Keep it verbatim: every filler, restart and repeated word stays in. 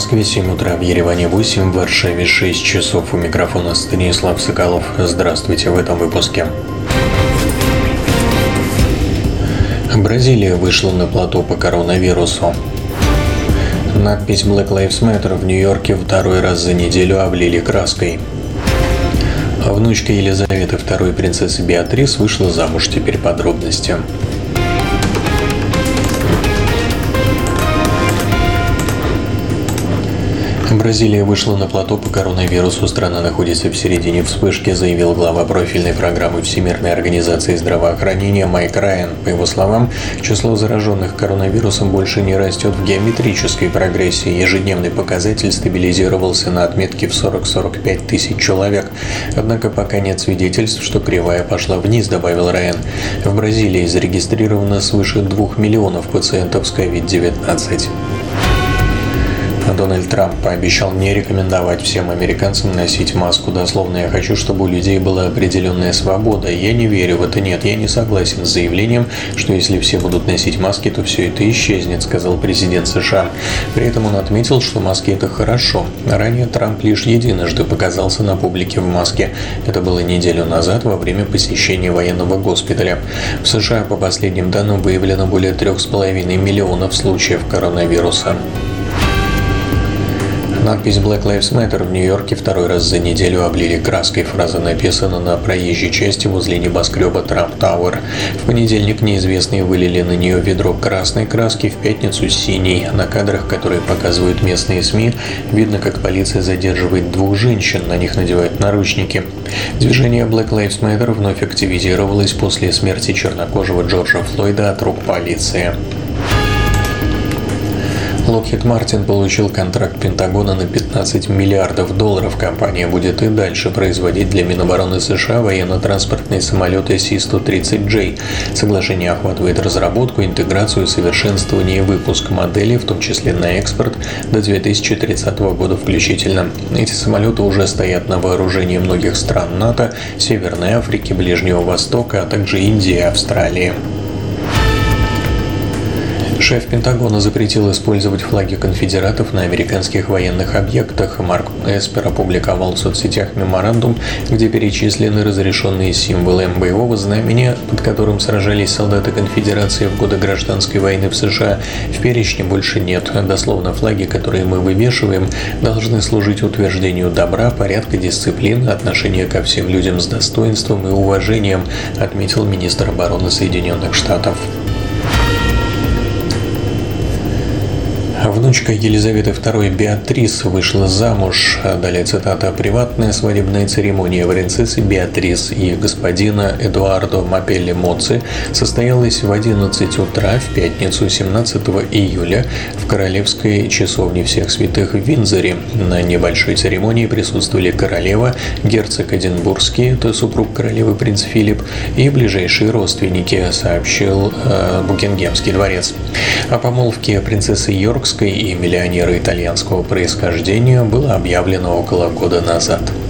Москве семь утра, в Ереване восемь, в Варшаве шесть часов. У микрофона Станислав Соколов. Здравствуйте в этом выпуске. Бразилия вышла на плато по коронавирусу. Надпись Black Lives Matter в Нью-Йорке второй раз за неделю облили краской. Внучка Елизаветы второй принцессы Беатрис вышла замуж. Теперь подробности. Бразилия вышла на плато по коронавирусу. Страна находится в середине вспышки, заявил глава профильной программы Всемирной организации здравоохранения Майк Райан. По его словам, число зараженных коронавирусом больше не растет в геометрической прогрессии. Ежедневный показатель стабилизировался на отметке в сорок-сорок пять тысяч человек. Однако пока нет свидетельств, что кривая пошла вниз, добавил Райан. В Бразилии зарегистрировано свыше двух миллионов пациентов с ковид девятнадцать. Дональд Трамп пообещал не рекомендовать всем американцам носить маску. Дословно: «Я хочу, чтобы у людей была определенная свобода. Я не верю в это, нет, я не согласен с заявлением, что если все будут носить маски, то все это исчезнет», — сказал президент США. При этом он отметил, что маски — это хорошо. Ранее Трамп лишь единожды показался на публике в маске. Это было неделю назад во время посещения военного госпиталя. В США, по последним данным, выявлено более трех с половиной миллионов случаев коронавируса. Надпись Black Lives Matter в Нью-Йорке второй раз за неделю облили краской. Фраза написана на проезжей части возле небоскреба Trump Tower. В понедельник неизвестные вылили на нее ведро красной краски, в пятницу синей. На кадрах, которые показывают местные СМИ, видно, как полиция задерживает двух женщин, на них надевают наручники. Движение Black Lives Matter вновь активизировалось после смерти чернокожего Джорджа Флойда от рук полиции. Lockheed Martin получил контракт Пентагона на пятнадцать миллиардов долларов. Компания будет и дальше производить для Минобороны США военно-транспортные самолеты Си сто тридцать джей. Соглашение охватывает разработку, интеграцию, совершенствование и выпуск моделей, в том числе на экспорт, до две тысячи тридцатого года включительно. Эти самолеты уже стоят на вооружении многих стран НАТО, Северной Африки, Ближнего Востока, а также Индии и Австралии. Шеф Пентагона запретил использовать флаги конфедератов на американских военных объектах. Марк Эспер опубликовал в соцсетях меморандум, где перечислены разрешенные символы боевого знамени, под которым сражались солдаты конфедерации в годы гражданской войны в США. В перечне больше нет. Дословно: флаги, которые мы вывешиваем, должны служить утверждению добра, порядка, дисциплины, отношения ко всем людям с достоинством и уважением, отметил министр обороны Соединенных Штатов. Внучка Елизаветы второй Беатрис вышла замуж. Далее цитата: «Приватная свадебная церемония принцессы Беатрис и господина Эдуардо Мапелли Моци состоялась в одиннадцать утра в пятницу семнадцатого июля в королевской часовне Всех Святых в Виндзоре. На небольшой церемонии присутствовали королева, герцог Эдинбургский, то супруг королевы принц Филипп, и ближайшие родственники», — сообщил э, Букингемский дворец. О помолвке принцессы Йоркской и миллионера итальянского происхождения было объявлено около года назад.